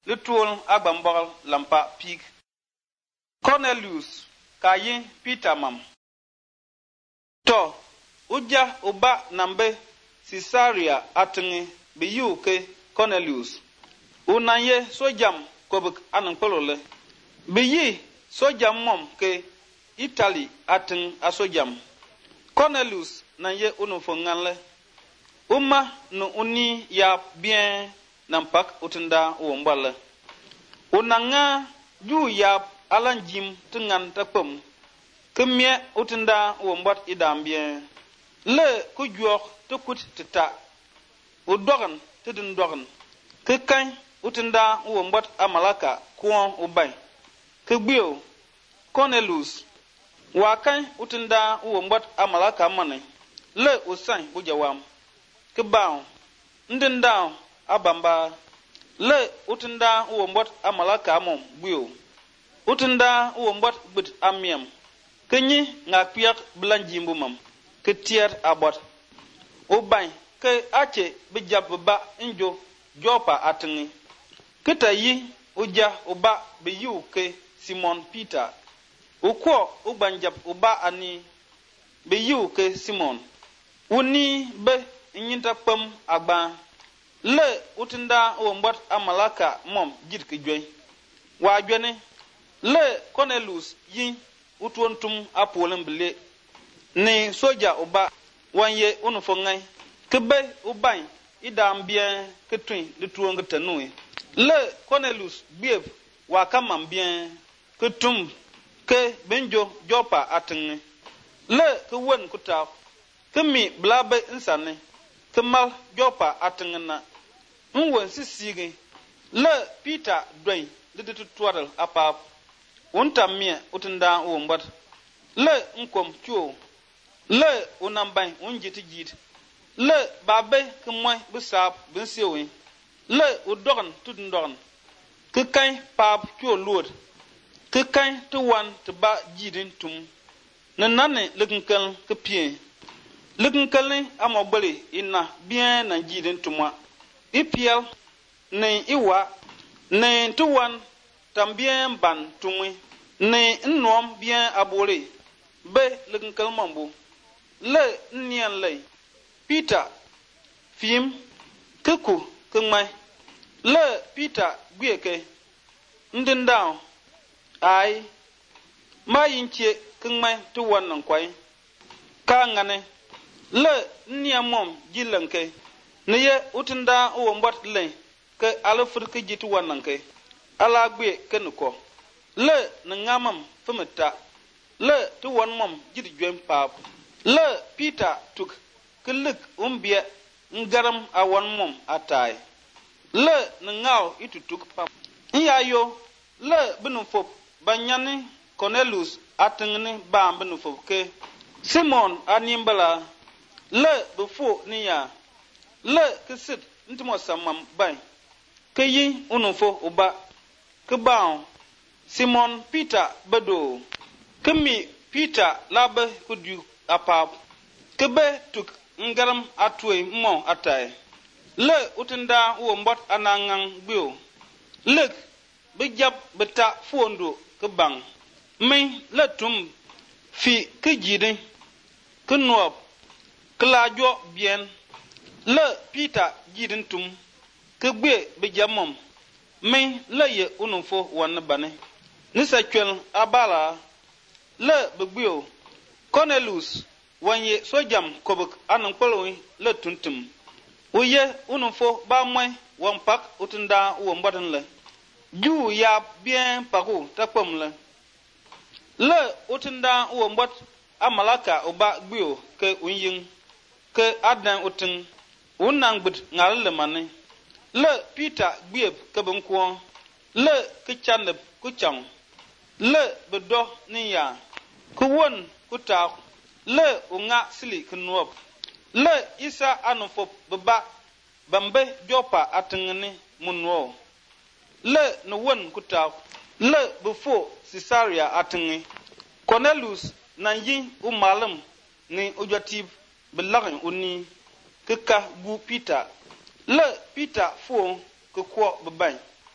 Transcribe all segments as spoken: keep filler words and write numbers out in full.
le tuol agbambol lampa pig. Cornelius ka yin Peter mam. To uja uba nambe Caesarea atingi be yu ke Cornelius. Unanye sojam kobuk anang polole. Be yi sojam mom ke Italy ating asojam. Cornelius nanye unufonganle. Uma no uni ya bien nampak utenda uombale. Unanga ju ya alanjim tengan takpem. Kemie utenda uombat idam bien. Le kujuok tukut teta. Udogan tidin dogan. Kekany utenda uombat amalaka kuon ubay. Kebio Cornelius wakany utenda uombat amalaka mane. Le usany bujawam. Kebao ndendao abamba. Le utenda uombat amalaka mom buyo. Utenda uombat bit amiem. Kenyi ngakpiak belanjimbu mam. Ketier abot. Ubay ke ache bijab ba injo jopa atengi. Kita yi uja uba biyu ke Simon Peter. Ukwo ubanjab uba ani biyu ke Simon. Uni be inyinta pam agba. Le utenda uombat amalaka mom jit kejwe. Wajwene. Le Cornelius yin utuontum apolen bele. Ni soja uba wanye unufongai. Kebe ubain idam bien ketwin de tuonga tanui. Le Cornelius bieb wakamam bien ketum ke benjo jopa atengi. Le ke wen kutaw. Kemi blabe insane. Kemal jopa atengena. Nwen sisigi. Le Peter dway de de tuadal apap. Unta mie utenda uombat. Le nkom chuo. Le unambay unjiti jit. Le babe kemoy besap bensewi. Le udogan tudndogan. Kekay pap chuo luod. Kekay tuwan teba jidin tum. Nanane lekenkel kepie. Lekenkel amobali ina bien na jidin tumwa. Ipiel ne iwa ne tuwan tambien ban tumwi. Ne nnom bien abori. Be lekenkel mambu. Le nian lay. Peter fim keku kengmai. Le Peter gwieke ndendao ai ma yinche kengmai tuwan nankwai. Ka ngane le niamom jilanke neye utenda uombat le ke alafur ke jitu wananke ala gwe kenuko le ngamam fumeta le tuwan mom jit jwem pap. Le Peter tuk kelik umbie ngaram awan mom atai. Le ngaw itutuk pam. Iyayo le benufop banyani Cornelius atengni ba benufop ke Simon animbala. Le befo niya. Le kesit ntimo samam bay. Keyi unufo uba. Kebao Simon Peter bedo. Kemi Peter labe kudu apap. Kebe tuk ngaram atwe mo atai. Le utenda uombot anangang bio. Lek bijab beta fondo kebang. Me le tum fi kejide. Kenuop. Kelajo bien. Le Peter jidin tum. Kegbe bijamom. Me le ye unufo wanabane. Nisa chwel abala. Le begbio. Cornelius wanye sojam kobuk anang poloi le tuntum. Uye unufo ba mwe wampak utenda uombadan le. Ju ya bien paku takpom le. Le utenda uombat amalaka uba gbio ke unying. Ke adan uting. Unang bid ngal le mane. Le Peter gbieb ke bengkuon. Le ke chaneb kuchang. Le bedo niya. Kuwon kutaw. Le unga sili kenuop. Le isa anufop beba bambe jopa atengene munwo. Le nuwon kutaw. Le befo Caesarea atenge. Cornelius nanyi umalem ni ujatib belagin uni keka gu Peter. Le Peter fo ke kwa beban.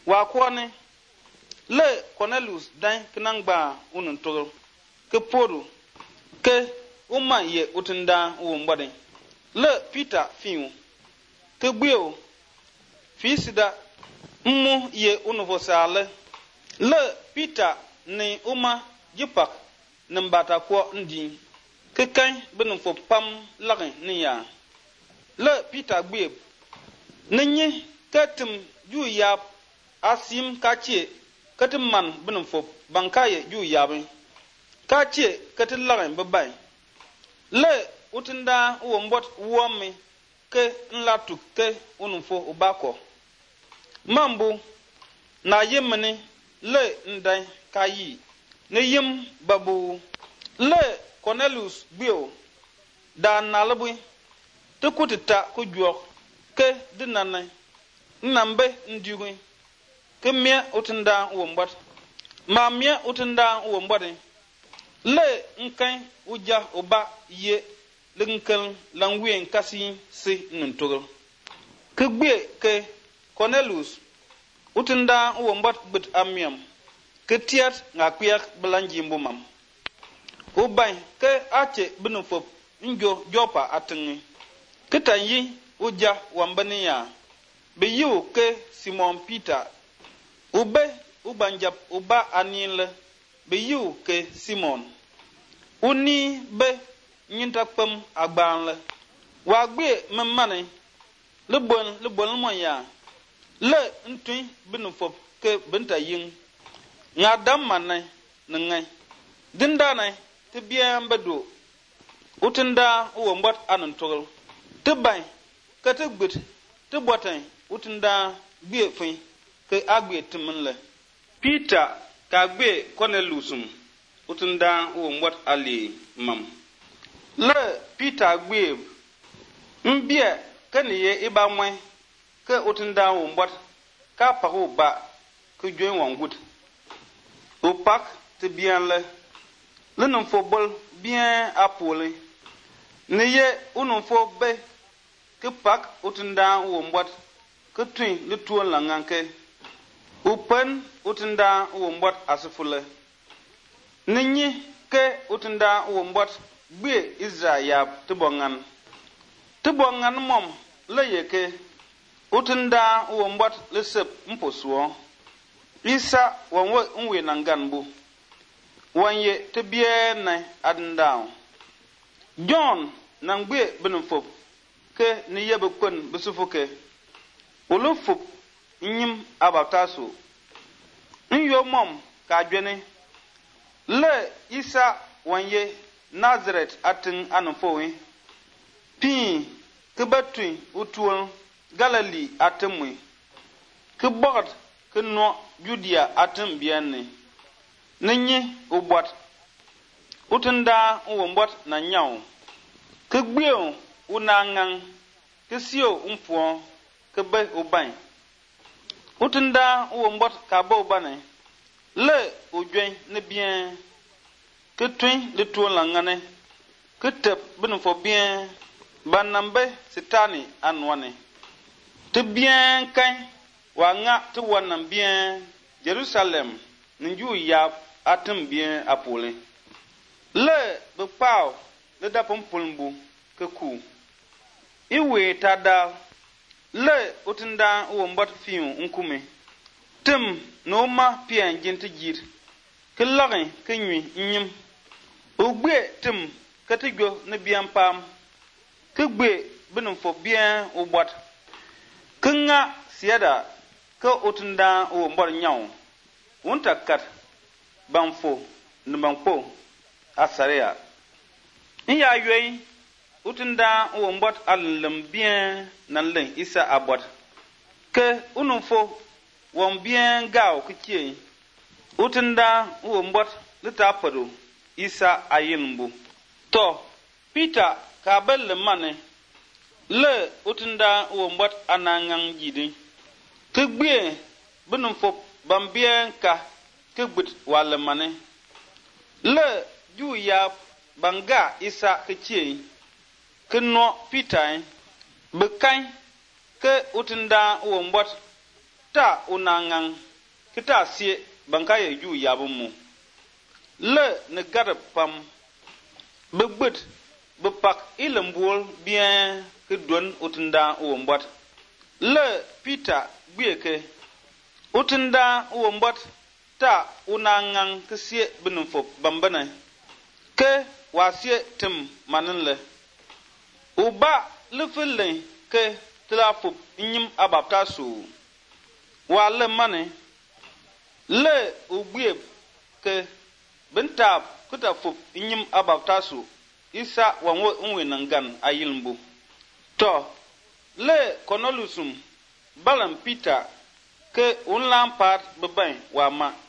wa kwani le Cornelius dan kinangba unun toro ke poru ke uma ye utunda wo mbade le Peter fiu ke gbeo fi sida mmu ye unuvo sale le Peter ni uma jipak nambata ko ndi ke kan benu fo pam lagin ni ya le Peter gbeb nenye katum ju yab asim kache katum man benu fo bankaye ju yabin kache katul lagin babay le utunda wo mbot womi ke nlatu ke unufo ubako mambu na yemni le ndai kayi ne yim babu le Cornelius bio da nalbu te kutita ku juok ke dinanai nambe ndiwi ke mia utunda wo mbot ma mia utunda wo mbode le nkan uja uba ye linkel langwien kasi si nuntugel ke gbe ke Cornelius utunda wo mbot bit amiam ke tiat nga kwiak blanji mbumam ubay ke ache binufop njo jopa atingi ke tanyi uja wambaniya be yu ke Simon Peter ube ubanjap uba anile be yu ke Simon uni be nyinta kpam agbanle wa gbe memane le bon le bon mo ya le ntui binufop ke benta yin nga dam manai ngai dinda nai te biam bado utunda wo mbot anan togol te bay ka te gbet te botan utunda gbe fin ke agbe timinle Peter ka gbe Corneliusum utunda wo mbot ali mam le Peter gbe mbie kaniye iba mwe ke utunda wo mbot ka pago ba ke join wangut opak te bien le le non fo bol bien apolé ne ye unon fo be ke pak utunda wo mbot ke twin le tuon la nganke open utunda wo mbot asufule ninyi ke utunda wo mbot gbe Israel te bongan te bongan mom le yeke utunda wo mbot le sep mposuo isa wanwe nwe nanganbu wanye te bie na adndao John nangbe benfop ke ni yebe kon besufuke ulufup nyim abataso nyo mom ka dwene le isa wanye Nazareth atin anfowe pi ke batui utuon Galilee atemwe ke bod ke no Judea atem bienne nenye ubot utunda wo mbot na nyaw ke gbeo unangan ke sio umpo ke be uban utunda wo mbot ka bo bane le ujwen ne bien ke twin le tuon langane ke tep bin fo bien banambe sitani anwane te bien kan wa nga te wanam bien Jerusalem nju ya atem bien apole le be pao le da pompulmbu ke ku iwe tada le utunda wo mbot fiu nkume tem no ma pien jinti jir ke lagin ke nyi nyim ogbe tem ke tigo ne bien pam ke gbe binum fo bien o bot ke nga siada ke utunda wo mbot nyaw wonta kat banfo nbampo asaria iya yoy utunda wo mbot allam bien nan len isa abot ke unufo won bien gaw kikie utunda wo mbot litapado isa ayinbu to Peter ka belle mane le utunda wo mbot anangang jidi ke gbe bunum fo bambien ka ke gbut wala mane le ju ya banga isa ke chie ke no Peter be kan ke utunda wo mbot ta unangang kita sie banka ye ju yabumu le ne gade pam begbet bepak ilembol bien ke don utunda o mbot le Peter bieke utunda o mbot ta unangang ke sie binfop bambana ke wasie tim manenle uba le fele ke tlafop nyim abapta su wa le mane le ugbie ke bentab kuta fop nyim abapta su isa wanwo unwe nangan ayilmbu to le konolusum balam Peter ke unlam part beban wa ma